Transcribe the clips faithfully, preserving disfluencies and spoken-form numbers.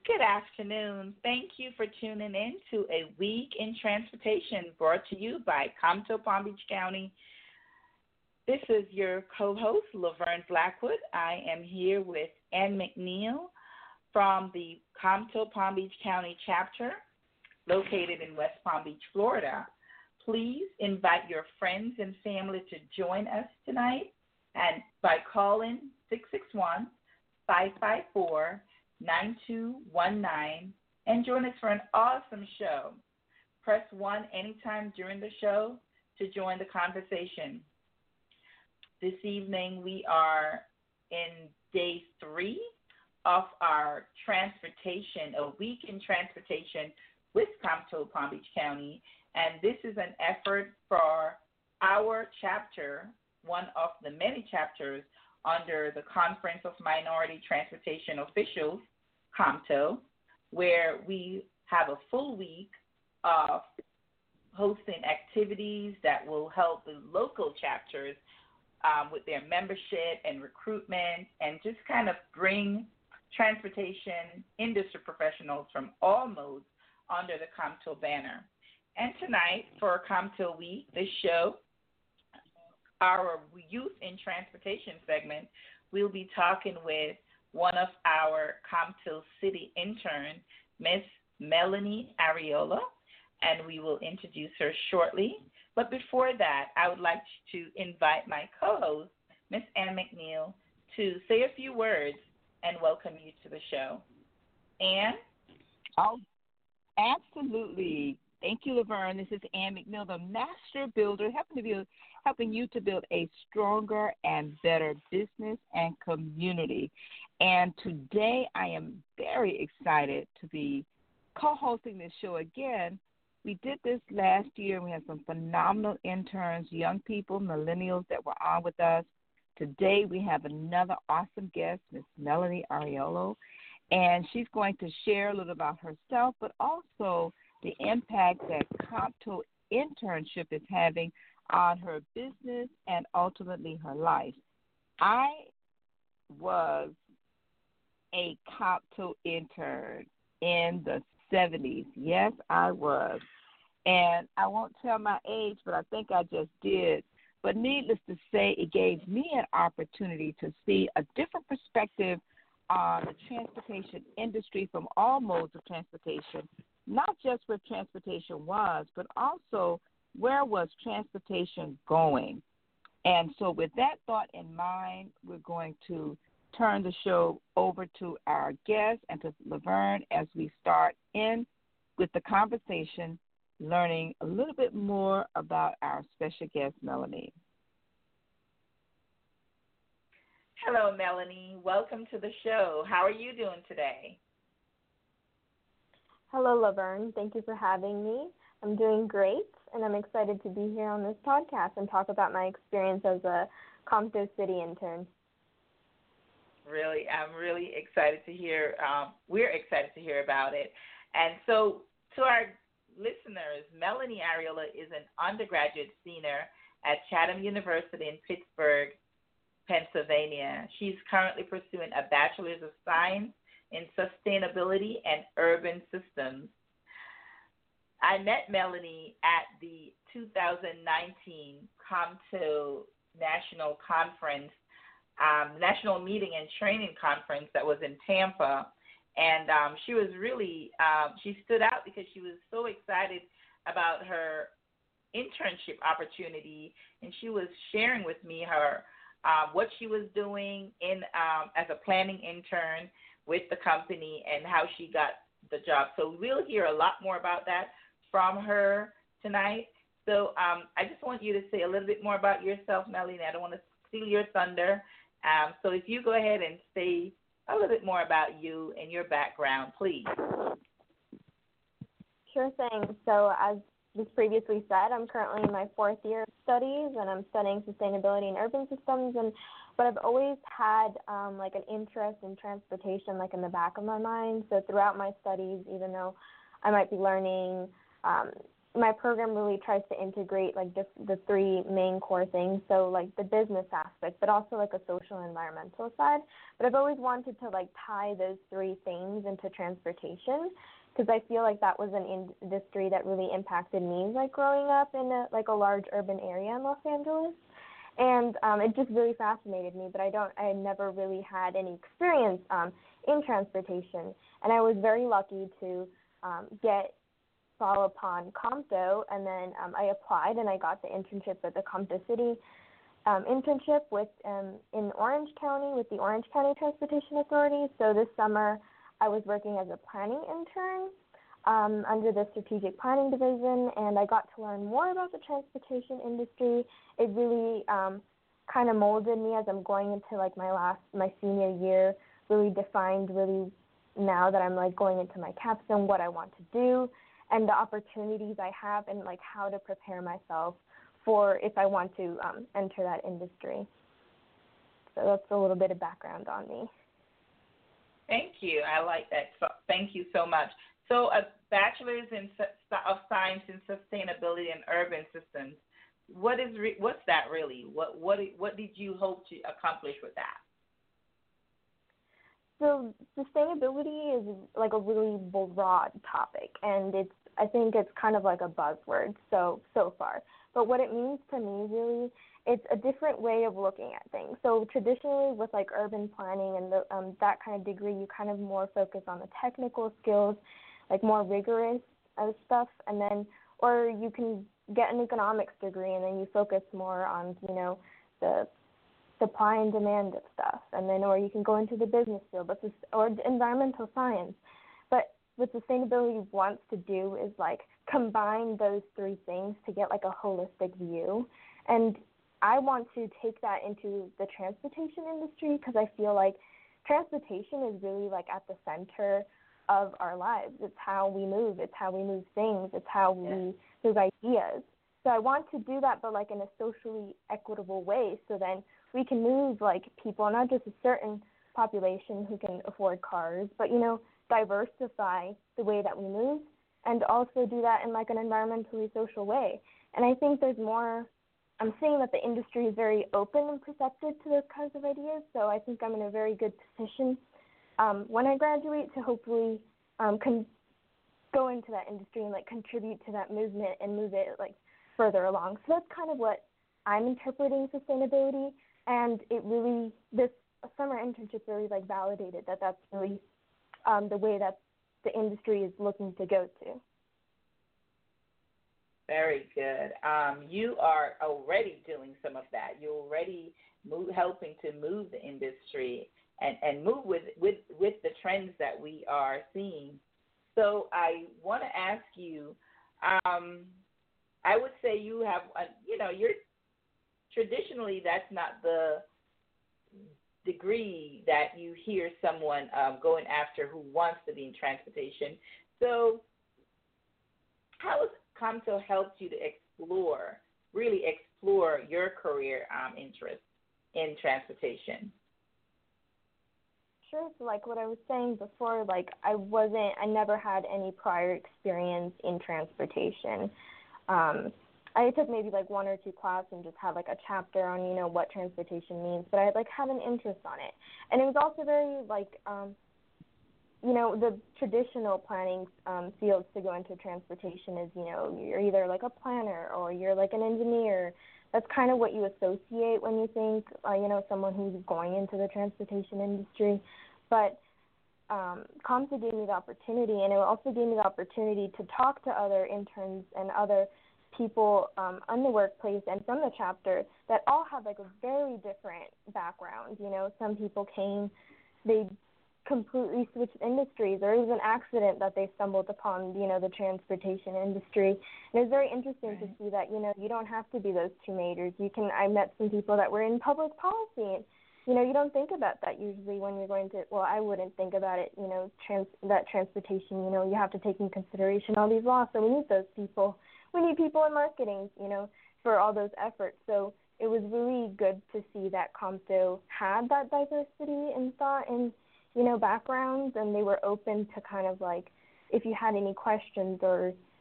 Good afternoon. Thank you for tuning in to A Week in Transportation brought to you by Compto Palm Beach County. This is your co-host, Laverne Blackwood. I am here with Ann McNeil from the Compto Palm Beach County chapter located in West Palm Beach, Florida. Please invite your friends and family to join us tonight and by calling six six one, five five four, nine two one nine and join us for an awesome show. Press one anytime during the show to join the conversation. This evening we are in day three of our transportation, a week in transportation with Compto Palm Beach County, and this is an effort for our chapter, one of the many chapters under the Conference of Minority Transportation Officials, Compto, where we have a full week of hosting activities that will help the local chapters um, with their membership and recruitment and just kind of bring transportation industry professionals from all modes under the Compto banner. And tonight, for Compto Week, this show, our Youth in Transportation segment, we'll be talking with one of our Compto City interns, Miss Melanie Ariola, and we will introduce her shortly. But before that, I would like to invite my co-host, Miss Ann McNeil, to say a few words and welcome you to the show. Ann? Oh, absolutely. Thank you, Laverne. This is Ann McNeil, the master builder, helping to build, helping you to build a stronger and better business and community. And today I am very excited to be co-hosting this show again. We did this last year. We had some phenomenal interns, young people, millennials that were on with us. Today we have another awesome guest, Miss Melanie Ariolo, and she's going to share a little about herself, but also the impact that Compto internship is having on her business and ultimately her life. I was a Compto intern in the seventies. Yes, I was. And I won't tell my age, but I think I just did. But needless to say, it gave me an opportunity to see a different perspective on the transportation industry from all modes of transportation, not just where transportation was, but also where was transportation going. And so with that thought in mind, we're going to turn the show over to our guest and to Laverne as we start in with the conversation, learning a little bit more about our special guest, Melanie. Hello, Melanie. Welcome to the show. How are you doing today? Hello, Laverne. Thank you for having me. I'm doing great, and I'm excited to be here on this podcast and talk about my experience as a Compto City intern. Really, I'm really excited to hear. Um, we're excited to hear about it. And so, to our listeners, Melanie Ariola is an undergraduate senior at Chatham University in Pittsburgh, Pennsylvania. She's currently pursuing a Bachelor's of Science in Sustainability and Urban Systems. I met Melanie at the two thousand nineteen Compto National Conference, um, National Meeting and Training Conference that was in Tampa. And um, she was really, um, she stood out because she was so excited about her internship opportunity, and she was sharing with me her uh, what she was doing in um, as a planning intern with the company and how she got the job. So we'll hear a lot more about that from her tonight. So um, I just want you to say a little bit more about yourself, Melanie. I don't want to steal your thunder. Um, so if you go ahead and say a little bit more about you and your background, please. Sure thing. So as was previously said, I'm currently in my fourth year of studies, and I'm studying sustainability and urban systems. And but I've always had um, like an interest in transportation, like in the back of my mind. So throughout my studies, even though I might be learning um, my program really tries to integrate like just the three main core things. So like the business aspect, but also like a social and environmental side. But I've always wanted to like tie those three things into transportation because I feel like that was an industry that really impacted me, like growing up in a, like a large urban area in Los Angeles. And um, it just really fascinated me, but I don't, I never really had any experience um, in transportation. And I was very lucky to um, get fall upon COMTO, and then um, I applied and I got the internship at the COMTO City um, internship with um, in Orange County with the Orange County Transportation Authority. So this summer I was working as a planning intern um, under the Strategic Planning Division, and I got to learn more about the transportation industry. It really um, kind of molded me as I'm going into like my last my senior year. Really defined really now that I'm like going into my capstone what I want to do, and the opportunities I have, and like how to prepare myself for if I want to um, enter that industry. So that's a little bit of background on me. Thank you. I like that. So, thank you so much. So a bachelor's in of science in sustainability and urban systems. What is re- what's that really? What what what did you hope to accomplish with that? So sustainability is like a really broad topic, and it's I think it's kind of like a buzzword so so far. But what it means to me really, it's a different way of looking at things. So traditionally with like urban planning and the, um, that kind of degree, you kind of more focus on the technical skills, like more rigorous uh, stuff, and then or you can get an economics degree and then you focus more on you know the supply and demand of stuff, and then or you can go into the business field, but this, or environmental science. But what sustainability wants to do is like combine those three things to get like a holistic view. And I want to take that into the transportation industry because I feel like transportation is really like at the center of our lives. It's how we move. It's how we move things. It's how we move ideas. So I want to do that, but like in a socially equitable way, so then we can move like people, not just a certain population who can afford cars, but, you know, diversify the way that we move and also do that in like an environmentally social way. And I think there's more, I'm seeing that the industry is very open and perceptive to those kinds of ideas. So I think I'm in a very good position um, when I graduate to hopefully um, con- go into that industry and like contribute to that movement and move it like further along. So that's kind of what I'm interpreting sustainability. And it really, this summer internship really like validated that that's really um, the way that the industry is looking to go to. Very good. Um, you are already doing some of that. You're already move, helping to move the industry and, and move with, with, with the trends that we are seeing. So I want to ask you, um, I would say you have, a, you know, you're traditionally that's not the degree that you hear someone um, going after who wants to be in transportation. So how has COMTO helped you to explore, really explore your career um, interest in transportation? Sure. So like what I was saying before, like I wasn't, I never had any prior experience in transportation. Um, I took maybe like one or two classes and just had like a chapter on, you know, what transportation means, but I like had an interest on it. And it was also very like, um, you know, the traditional planning um, fields to go into transportation is, you know, you're either like a planner or you're like an engineer. That's kind of what you associate when you think, uh, you know, someone who's going into the transportation industry. But um, COMTO gave me the opportunity, and it also gave me the opportunity to talk to other interns and other people um, in the workplace and from the chapter that all had like a very different background. You know, some people came, they completely switched industries, or it was an accident that they stumbled upon, you know, the transportation industry. And it was very interesting right. to see that, you know, you don't have to be those two majors. You can, I met some people that were in public policy, and, you know, you don't think about that usually when you're going to, well, I wouldn't think about it, you know, trans, that transportation, you know, you have to take in consideration all these laws, so we need those people. We need people in marketing, you know, for all those efforts. So it was really good to see that COMTO had that diversity in thought and, you know, backgrounds, and they were open to kind of like, if you had any questions or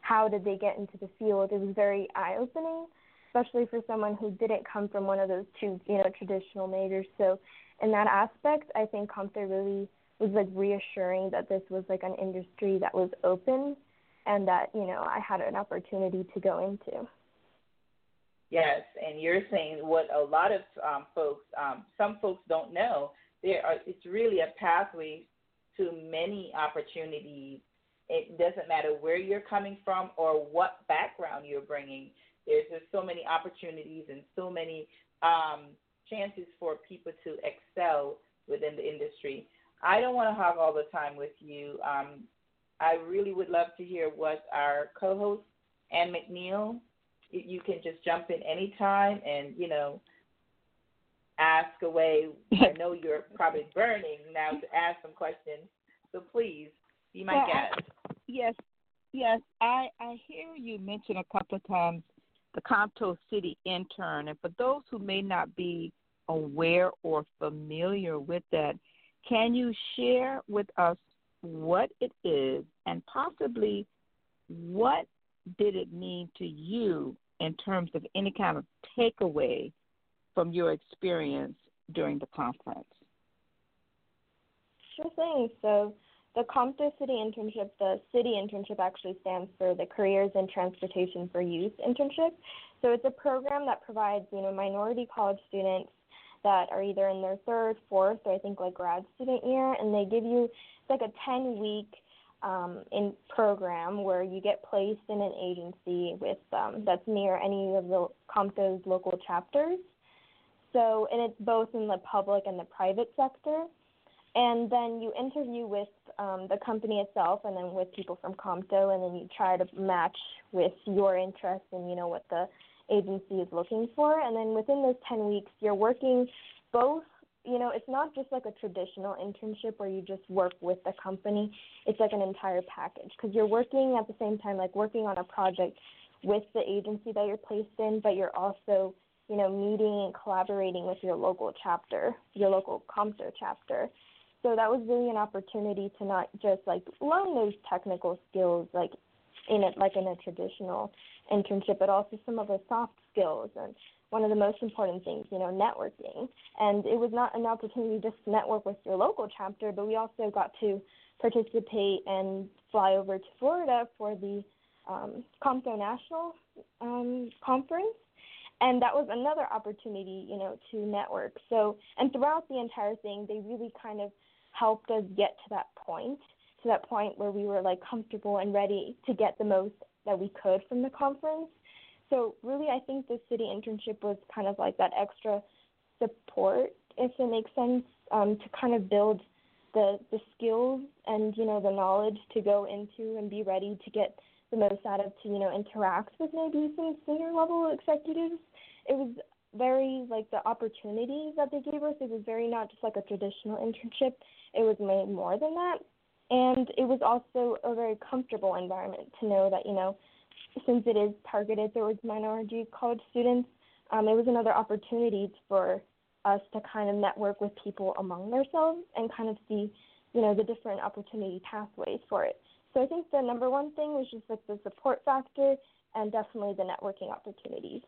how did they get into the field, it was very eye-opening, especially for someone who didn't come from one of those two, you know, traditional majors. So in that aspect, I think CompTIA really was like reassuring that this was like an industry that was open and that, you know, I had an opportunity to go into. Yes, and you're saying what a lot of um, folks, um, some folks don't know, there are, it's really a pathway to many opportunities. It doesn't matter where you're coming from or what background you're bringing. There's just so many opportunities and so many um, chances for people to excel within the industry. I don't want to hog all the time with you. Um, I really would love to hear what our co-host, Ann McNeil, you can just jump in anytime and, you know, ask away. I know you're probably burning now to ask some questions, so please be my well, guest. I, yes, yes. I, I hear you mention a couple of times the Compton City Intern, and for those who may not be aware or familiar with that, can you share with us what it is and possibly what did it mean to you in terms of any kind of takeaway from your experience during the conference? Sure thing. So the Compton City Internship, the city internship actually stands for the Careers in Transportation for Youth internship. So it's a program that provides, you know, minority college students that are either in their third, fourth, or I think like grad student year, and they give you, it's like a ten-week um, in program where you get placed in an agency with um, that's near any of the Compton's local chapters. So, and it's both in the public and the private sector. And then you interview with um, the company itself and then with people from Compton, and then you try to match with your interests and, you know, what the agency is looking for. And then within those ten weeks, you're working both, you know, it's not just like a traditional internship where you just work with the company. It's like an entire package because you're working at the same time, like working on a project with the agency that you're placed in, but you're also, you know, meeting and collaborating with your local chapter, your local Compton chapter. So that was really an opportunity to not just like learn those technical skills like in it like in a traditional internship, but also some of the soft skills and one of the most important things, you know, networking. And it was not an opportunity just to network with your local chapter, but we also got to participate and fly over to Florida for the um, Compton National um, Conference. And that was another opportunity, you know, to network. So, and throughout the entire thing, they really kind of helped us get to that point, to that point where we were, like, comfortable and ready to get the most that we could from the conference. So, really, I think the city internship was kind of like that extra support, if it makes sense, um, to kind of build the the skills and, you know, the knowledge to go into and be ready to get the most out of, to, you know, interact with maybe some senior level executives. It was very, like, the opportunities that they gave us, it was very not just like a traditional internship. It was made more than that. And it was also a very comfortable environment to know that, you know, since it is targeted towards minority college students, um, it was another opportunity for us to kind of network with people among themselves and kind of see, you know, the different opportunity pathways for it. So I think the number one thing was just like the support factor and definitely the networking opportunities.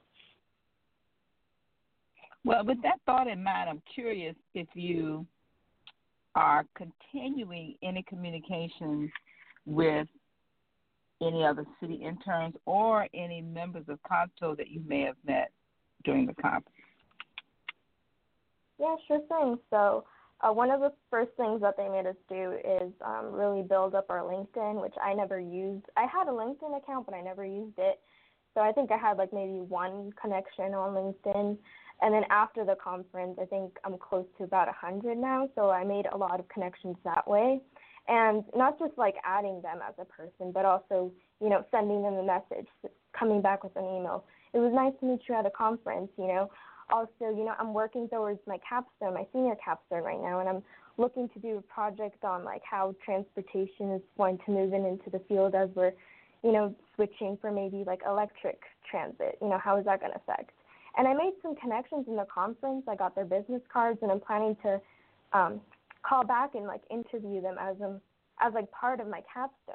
Well, with that thought in mind, I'm curious if you are continuing any communication with any other city interns or any members of Compton that you may have met during the conference. Yeah, sure thing. So uh, one of the first things that they made us do is um, really build up our LinkedIn, which I never used. I had a LinkedIn account, but I never used it. So I think I had like maybe one connection on LinkedIn. And then after the conference, I think I'm close to about one hundred now. So I made a lot of connections that way. And not just like adding them as a person, but also, you know, sending them a message, coming back with an email. It was nice to meet you at a conference, you know. Also, you know, I'm working towards my capstone, my senior capstone right now, and I'm looking to do a project on, like, how transportation is going to move in into the field as we're, you know, switching for maybe, like, electric transit. You know, how is that going to affect? And I made some connections in the conference. I got their business cards, and I'm planning to um, call back and, like, interview them as, um, as like, part of my capstone.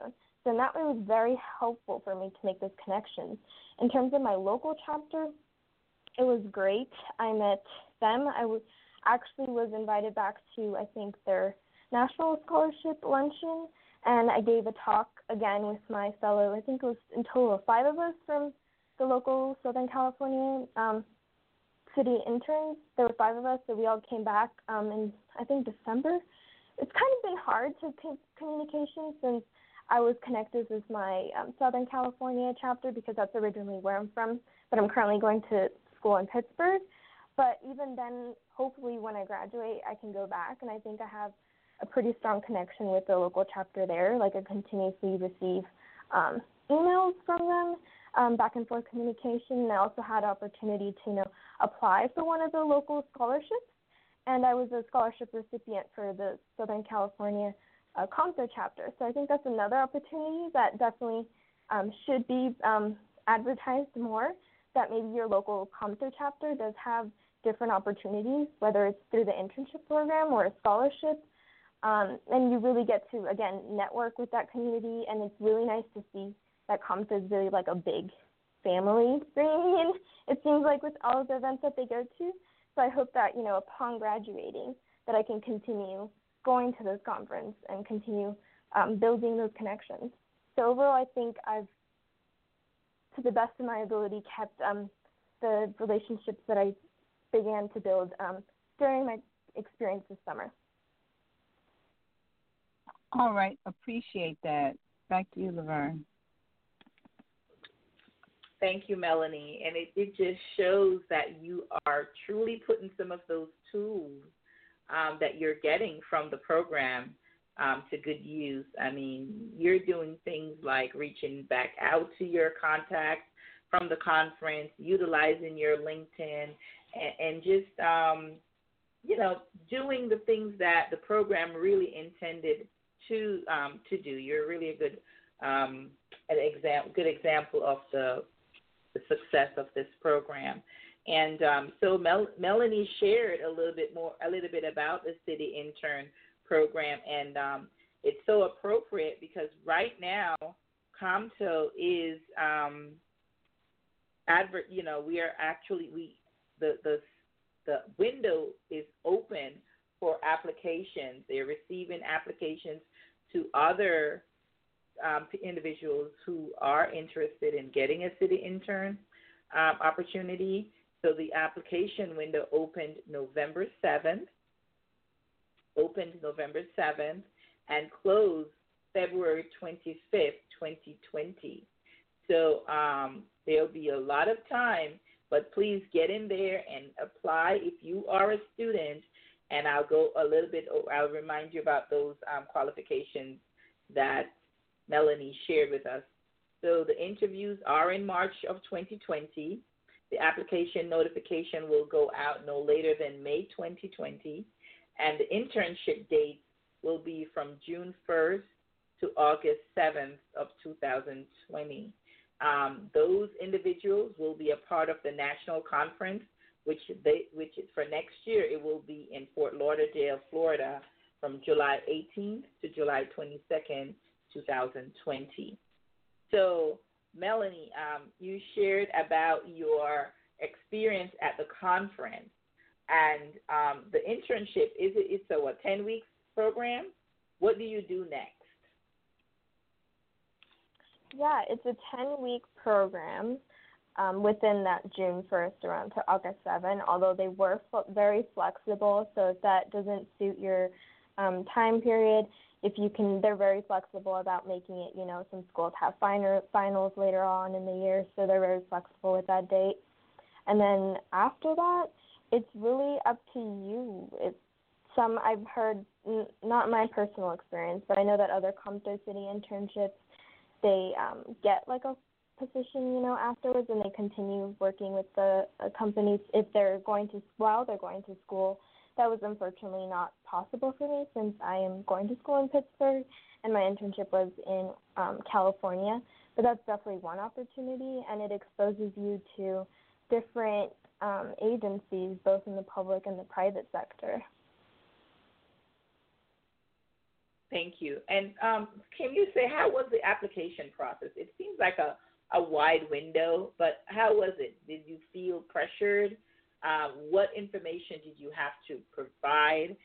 and that was very helpful for me to make those connections. In terms of my local chapter, it was great. I met them. I was, actually was invited back to, I think, their National Scholarship Luncheon, and I gave a talk again with my fellow, I think it was in total five of us from the local Southern California um, city interns. There were five of us, so we all came back um, in, I think, December. It's kind of been hard to keep communication since I was connected with my um, Southern California chapter because that's originally where I'm from, but I'm currently going to school in Pittsburgh. But even then, hopefully when I graduate, I can go back, and I think I have a pretty strong connection with the local chapter there. Like I continuously receive um, emails from them, um, back and forth communication, and I also had opportunity to, you know, apply for one of the local scholarships, and I was a scholarship recipient for the Southern California uh, COMSO chapter. So I think that's another opportunity that definitely um, should be um, advertised more, that maybe your local COMSO chapter does have different opportunities, whether it's through the internship program or a scholarship. Um, and you really get to, again, network with that community, and it's really nice to see that COMSO is really like a big family reunion, it seems like, with all of the events that they go to. So I hope that, you know, upon graduating, that I can continue going to those conferences and continue um, building those connections. So overall, I think I've, to the best of my ability, kept um, the relationships that I began to build um, during my experience this summer. All right, appreciate that. Back to you, Laverne. Thank you, Melanie. And it, it just shows that you are truly putting some of those tools um, that you're getting from the program um, to good use. I mean, you're doing things like reaching back out to your contacts from the conference, utilizing your LinkedIn, and, and just, um, you know, doing the things that the program really intended to um, to do. You're really a good um, an exam- good example of the the success of this program. And um, so Mel- Melanie shared a little bit more, a little bit about the City Intern program, and um, it's so appropriate because right now COMSO is um, advert. You know, we are actually we the the the window is open for applications. They're receiving applications to other um, individuals who are interested in getting a city intern um, opportunity. So the application window opened November seventh, opened November seventh, and closed February twenty-fifth, twenty twenty. So um, there'll be a lot of time, but please get in there and apply if you are a student. And I'll go a little bit, I'll remind you about those um, qualifications that Melanie shared with us. So the interviews are in March of twenty twenty. The application notification will go out no later than May twenty twenty. And the internship date will be from June first to August seventh of two thousand twenty. Um, those individuals will be a part of the national conference, which they, which is for next year. It will be in Fort Lauderdale, Florida, from July eighteenth to July twenty-second, two thousand twenty. So, Melanie, um, you shared about your experience at the conference, and um, the internship, is it, it's a what, ten weeks program? What do you do next? Yeah, it's a ten-week program um, within that June first around to August seventh, although they were f- very flexible, so if that doesn't suit your um, time period, if you can, they're very flexible about making it, you know, some schools have final, finals later on in the year, so they're very flexible with that date. And then after that, it's really up to you. It's some, I've heard, n- not my personal experience, but I know that other COMSO City internships, they um, get like a position, you know, afterwards, and they continue working with the uh, companies if they're going to, while they're going to school. That was unfortunately not possible for me since I am going to school in Pittsburgh and my internship was in um, California. But that's definitely one opportunity, and it exposes you to different um, agencies, both in the public and the private sector. Thank you. And um, can you say, how was the application process? It seems like a, a wide window, but how was it? Did you feel pressured? Uh, what information did you have to provide?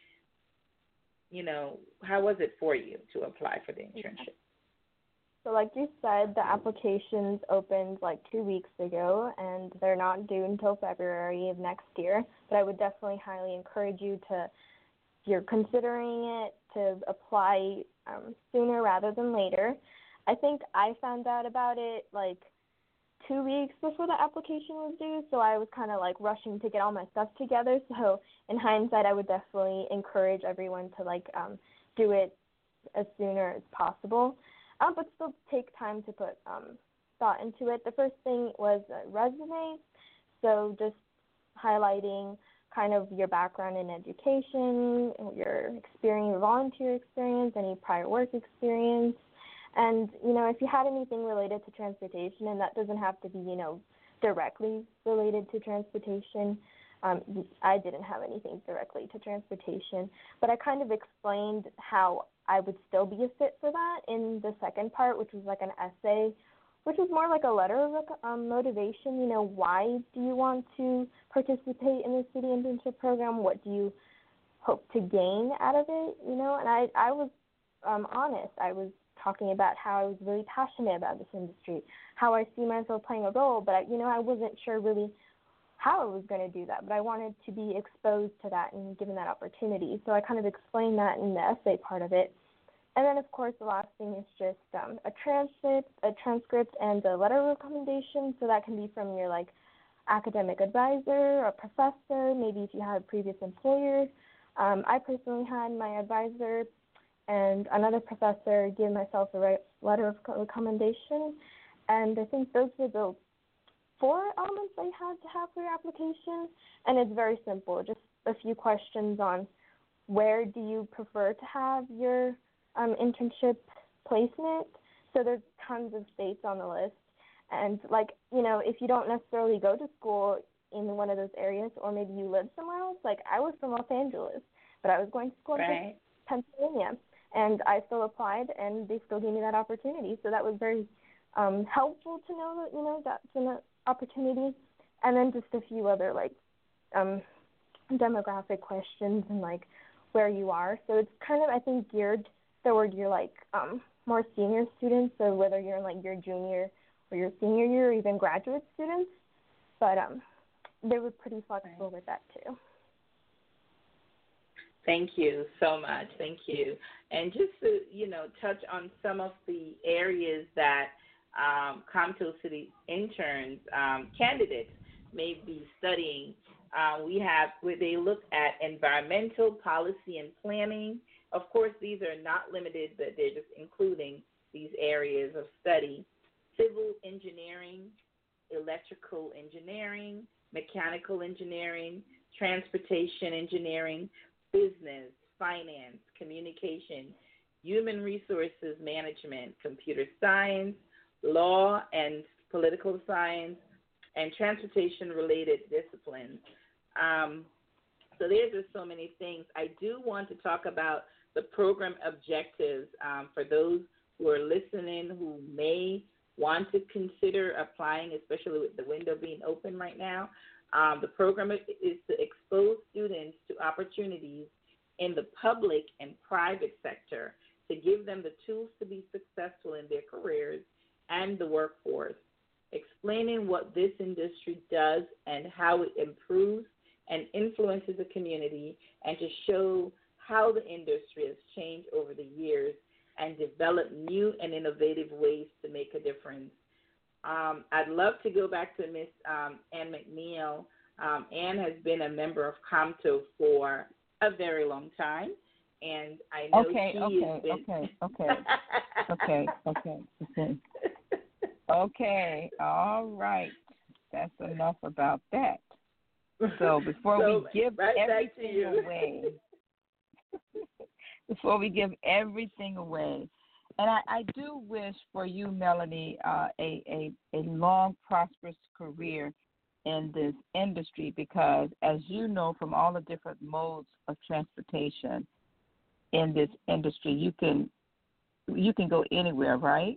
You know, how was it for you to apply for the internship? So like you said, the applications opened like two weeks ago, and they're not due until February of next year. But I would definitely highly encourage you to, if you're considering it, to apply um, sooner rather than later. I think I found out about it like two weeks before the application was due, so I was kind of like rushing to get all my stuff together. So in hindsight, I would definitely encourage everyone to like um, do it as sooner as possible. Um, but still take time to put um, thought into it. The first thing was a resume, so just highlighting kind of your background in education, your experience, volunteer experience, any prior work experience, and, you know, if you had anything related to transportation, and that doesn't have to be, you know, directly related to transportation. Um, I didn't have anything directly to transportation, but I kind of explained how I would still be a fit for that in the second part, which was like an essay, which was more like a letter of um, motivation. You know, why do you want to participate in the city internship program? What do you hope to gain out of it? You know, and I, I was um, honest. I was talking about how I was really passionate about this industry, how I see myself playing a role, but, I, you know, I wasn't sure really how I was going to do that, but I wanted to be exposed to that and given that opportunity. So I kind of explained that in the essay part of it. And then, of course, the last thing is just um, a transcript, a transcript and a letter of recommendation. So that can be from your, like, academic advisor or professor, maybe if you had a previous employer. Um, I personally had my advisor and another professor give myself a re- letter of recommendation. And I think those were the four elements I had to have for your application. And it's very simple, just a few questions on where do you prefer to have your um, internship placement. So there's tons of states on the list. And, like, you know, if you don't necessarily go to school in one of those areas, or maybe you live somewhere else, like I was from Los Angeles, but I was going to school in right. Pennsylvania. And I still applied, and they still gave me that opportunity. So that was very um, helpful to know that, you know, that's an opportunity. And then just a few other, like, um, demographic questions and, like, where you are. So it's kind of, I think, geared toward your, like, um, more senior students, so whether you're in, like, your junior or your senior year or even graduate students. But um, they were pretty flexible right. with that, too. Thank you so much. Thank you. And just to, you know, touch on some of the areas that um, Compton City interns, um, candidates may be studying. Uh, we have where they look at environmental policy and planning. Of course, these are not limited, but they're just including these areas of study. Civil engineering, electrical engineering, mechanical engineering, transportation engineering, business, finance, communication, human resources management, computer science, law and political science, and transportation-related disciplines. Um, so there's just so many things. I do want to talk about the program objectives um, for those who are listening who may want to consider applying, especially with the window being open right now. Um, the program is to expose students to opportunities in the public and private sector to give them the tools to be successful in their careers and the workforce, explaining what this industry does and how it improves and influences the community, and to show how the industry has changed over the years and develop new and innovative ways to make a difference. Um, I'd love to go back to Miss um, Ann McNeil. Um, Ann has been a member of COMTO for a very long time, and I know okay, she okay, has been... okay, okay, okay, okay, okay, okay, all right. That's enough about that. So before so, we give right everything away, before we give everything away, and I, I do wish for you, Melanie, uh, a, a, a long, prosperous career in this industry, because as you know from all the different modes of transportation, in this industry. You can you can go anywhere, right?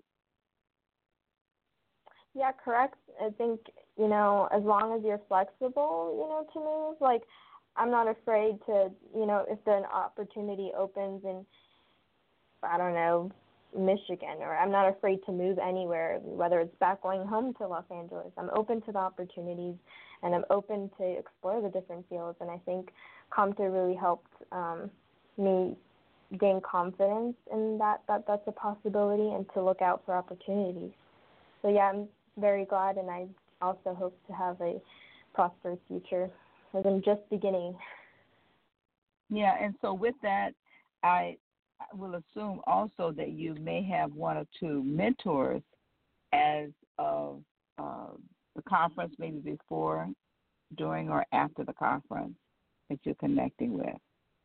Yeah, correct. I think, you know, as long as you're flexible, you know, to move, like, I'm not afraid to, you know, if an opportunity opens in, I don't know, Michigan, or I'm not afraid to move anywhere, whether it's back going home to Los Angeles. I'm open to the opportunities, and I'm open to explore the different fields. And I think CompTIA really helped um, me gain confidence in that, that that's a possibility, and to look out for opportunities. So, yeah, I'm very glad, and I also hope to have a prosperous future, as I'm just beginning. Yeah, and so with that, I will assume also that you may have one or two mentors as of uh, the conference, maybe before, during, or after the conference that you're connecting with.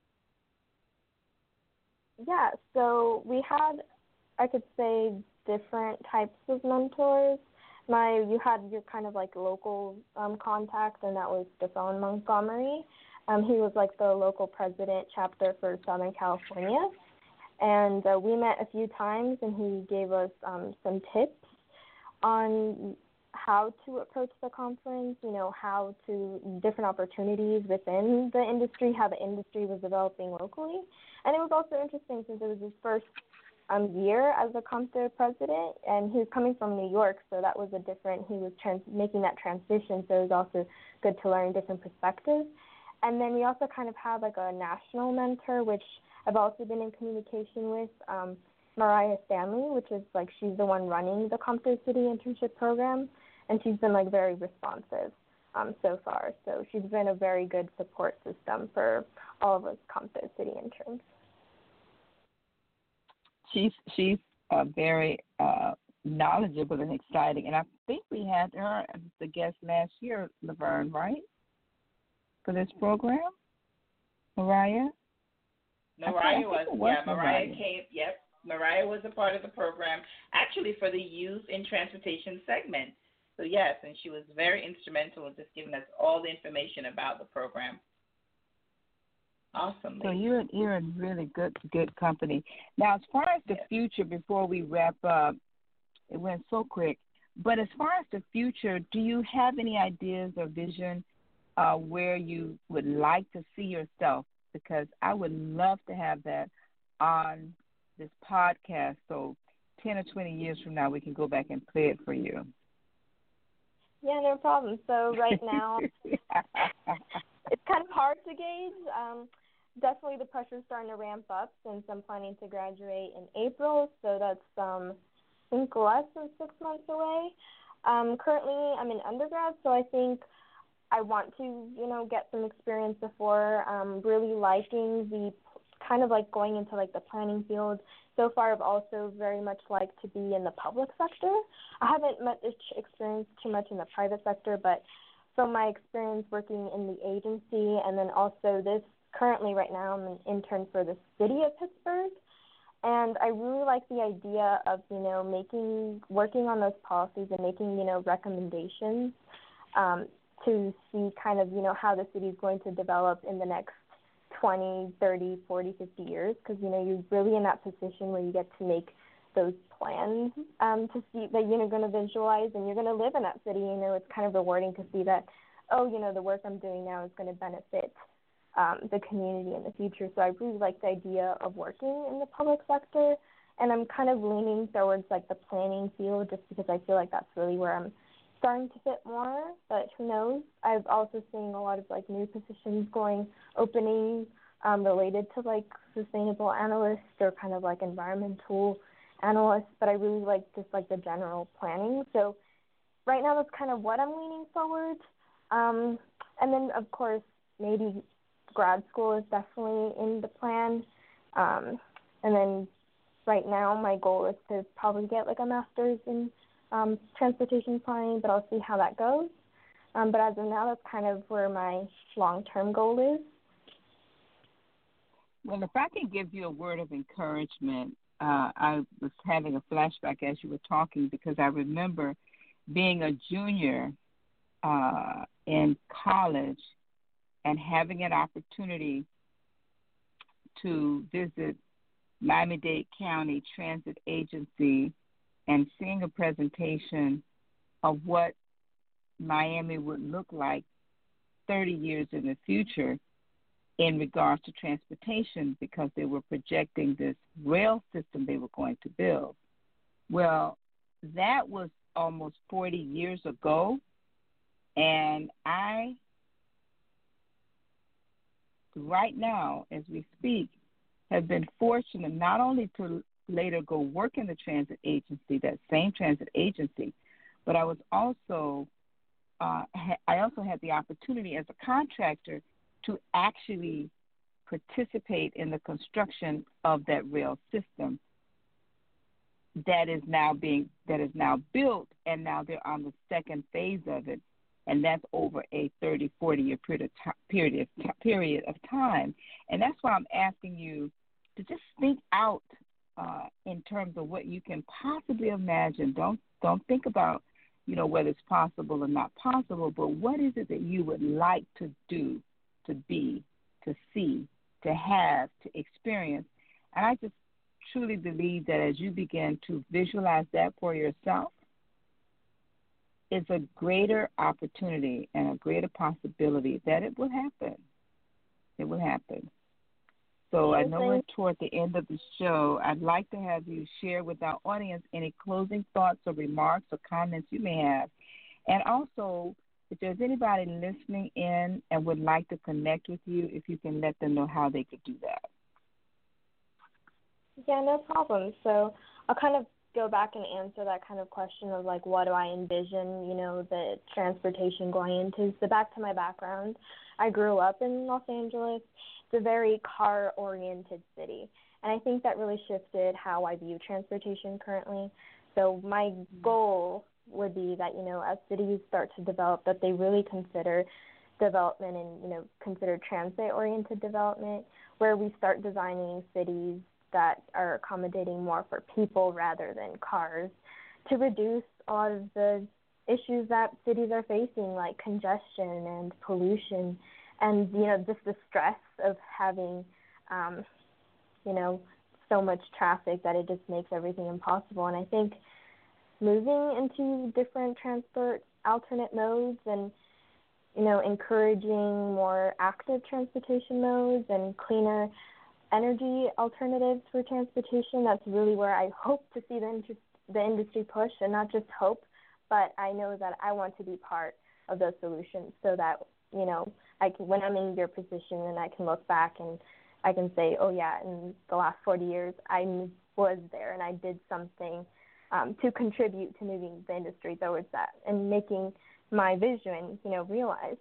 Yeah, so we had, I could say, different types of mentors. My, you had your kind of like local um, contact, and that was Stephane Montgomery. Um, he was like the local president chapter for Southern California. And uh, we met a few times, and he gave us um, some tips on how to approach the conference, you know, how to, different opportunities within the industry, how the industry was developing locally. And it was also interesting since it was his first um, year as a CompTIA president, and he was coming from New York, so that was a different, he was trans- making that transition, so it was also good to learn different perspectives. And then we also kind of had like a national mentor, which I've also been in communication with, um, Mariah Stanley, which is like, she's the one running the CompTIA City internship program, and she's been like very responsive um, so far. So she's been a very good support system for all of us CompTIA City interns. She's she's uh, very uh, knowledgeable and exciting, and I think we had her as the guest last year, Laverne, right, for this program, Mariah. Mariah was, was, yeah, Mariah, Mariah came, yep. Mariah was a part of the program, actually for the Youth in Transportation segment. So, yes, and she was very instrumental in just giving us all the information about the program. Awesome. So you're, you're in really good good company. Now, as far as the yes. future, before we wrap up, it went so quick, but as far as the future, do you have any ideas or vision uh, where you would like to see yourself? Because I would love to have that on this podcast, so ten or twenty years from now we can go back and play it for you. Yeah, no problem. So right now it's kind of hard to gauge. Um, definitely the pressure's starting to ramp up since I'm planning to graduate in April, so that's um, I think less than six months away. Um, currently I'm in undergrad, so I think I want to, you know, get some experience before um, really liking the kind of like going into like the planning field. So far, I've also very much liked to be in the public sector. I haven't much experience too much in the private sector, but from my experience working in the agency, and then also this currently right now I'm an intern for the city of Pittsburgh. And I really like the idea of, you know, making, working on those policies and making, you know, recommendations um, to see kind of, you know, how the city is going to develop in the next twenty, thirty, forty, fifty years, because, you know, you're really in that position where you get to make those plans um, to see that you're going to visualize, and you're going to live in that city. You know, it's kind of rewarding to see that, oh, you know, the work I'm doing now is going to benefit um, the community in the future. So I really like the idea of working in the public sector, and I'm kind of leaning towards like the planning field just because I feel like that's really where I'm starting to fit more, but who knows? I've also seen a lot of like new positions going, opening um, related to like sustainable analysts or kind of like environmental analysts, but I really like just like the general planning. So right now that's kind of what I'm leaning forward. Um, and then of course maybe grad school is definitely in the plan. Um, and then right now my goal is to probably get like a master's in Um, transportation planning, but I'll see how that goes. Um, but as of now, that's kind of where my long-term goal is. Well, if I can give you a word of encouragement, uh, I was having a flashback as you were talking, because I remember being a junior uh, in college and having an opportunity to visit Miami-Dade County Transit Agency and seeing a presentation of what Miami would look like thirty years in the future in regards to transportation, because they were projecting this rail system they were going to build. Well, that was almost forty years ago, and I, right now, as we speak, have been fortunate not only to later go work in the transit agency, that same transit agency, but I was also, uh, ha- I also had the opportunity as a contractor to actually participate in the construction of that rail system that is now being that is now built, and now they're on the second phase of it, and that's over a thirty, forty year period of, t- period of, t- period of time. And that's why I'm asking you to just think out uh, in terms of what you can possibly imagine. Don't don't think about, you know, whether it's possible or not possible, but what is it that you would like to do, to be, to see, to have, to experience? And I just truly believe that as you begin to visualize that for yourself, it's a greater opportunity and a greater possibility that it will happen. It will happen. So I know we're toward the end of the show. I'd like to have you share with our audience any closing thoughts or remarks or comments you may have. And also, if there's anybody listening in and would like to connect with you, if you can let them know how they could do that. Yeah, no problem. So I'll kind of go back and answer that kind of question of, like, what do I envision, you know, the transportation going into. So back to my background, I grew up in Los Angeles. It's a very car-oriented city, and I think that really shifted how I view transportation currently. So my goal would be that, you know, as cities start to develop, that they really consider development and, you know, consider transit-oriented development, where we start designing cities that are accommodating more for people rather than cars, to reduce a lot of the issues that cities are facing, like congestion and pollution, and, you know, just the stress of having, um, you know, so much traffic that it just makes everything impossible. And I think moving into different transport alternate modes and, you know, encouraging more active transportation modes and cleaner energy alternatives for transportation, that's really where I hope to see the, inter- the industry push, and not just hope, but I know that I want to be part of those solutions, so that, you know, I can, when I'm in your position, and I can look back and I can say, oh yeah, in the last forty years, I was there and I did something um, to contribute to moving the industry towards that and making my vision, you know, realized.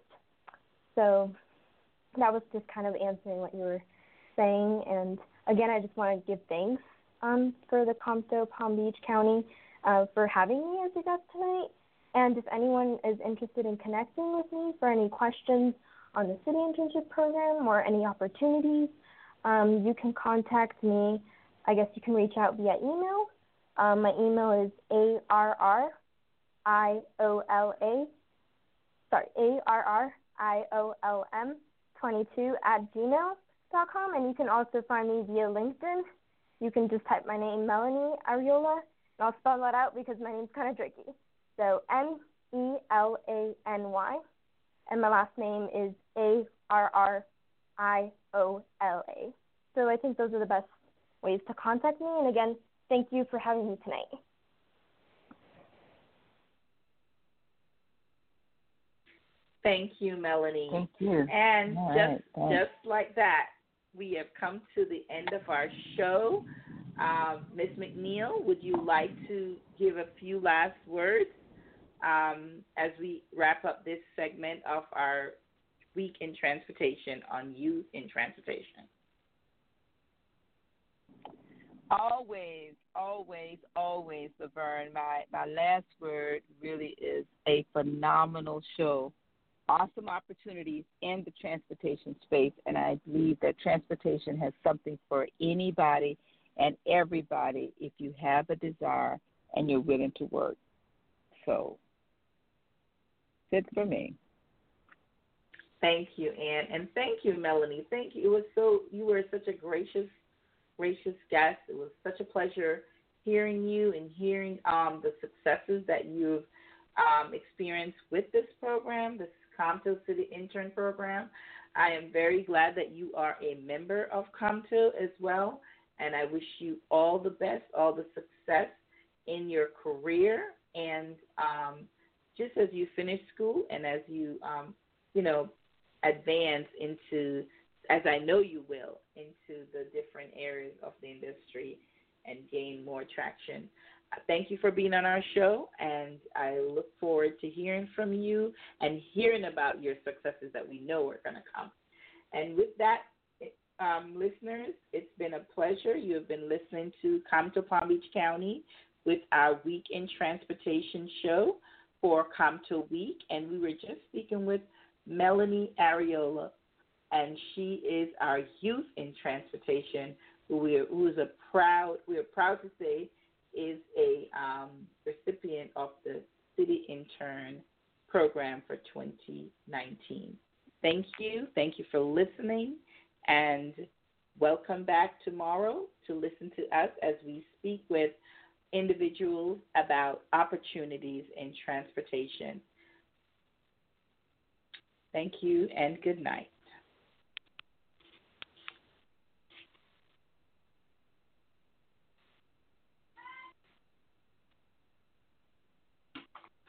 So that was just kind of answering what you were saying. And again, I just want to give thanks um, for the Comto Palm Beach County uh, for having me as a guest tonight. And if anyone is interested in connecting with me for any questions on the city internship program or any opportunities, um, you can contact me. I guess you can reach out via email. Um, my email is A R R I O L A, sorry, A R R I O L M twenty-two at gmail dot com, and you can also find me via LinkedIn. You can just type my name, Melanie Ariola, and I'll spell that out because my name's kind of tricky. So M E L A N Y, and my last name is A R R I O L A. So I think those are the best ways to contact me. And again, thank you for having me tonight. Thank you, Melanie. Thank you. And All just right, just like that, we have come to the end of our show. Um, Miz McNeil, would you like to give a few last words um, as we wrap up this segment of our Week in Transportation on Youth in Transportation? Always, always, always, Laverne. My, my last word really is a phenomenal show. Awesome opportunities in the transportation space, and I believe that transportation has something for anybody and everybody if you have a desire and you're willing to work. So, good for me. Thank you, Ann, and thank you, Melanie. Thank you. It was so you were such a gracious, gracious guest. It was such a pleasure hearing you and hearing um, the successes that you've um, experienced with this program, this Comto City Intern Program. I am very glad that you are a member of Comto as well, and I wish you all the best, all the success in your career, and um, just as you finish school and as you, um, you know, advance into, as I know you will, into the different areas of the industry and gain more traction. Uh, Thank you for being on our show, and I look forward to hearing from you and hearing about your successes that we know are going to come. And with that, um, listeners, it's been a pleasure. You have been listening to Comto Palm Beach County with our Week in Transportation show for Comto Week, and we were just speaking with Melanie Ariola, and she is our youth in transportation, who we are, who is a proud, we are proud to say, is a um, recipient of the City Intern Program for twenty nineteen. Thank you, thank you for listening, and welcome back tomorrow to listen to us as we speak with individuals about opportunities in transportation. Thank you and good night.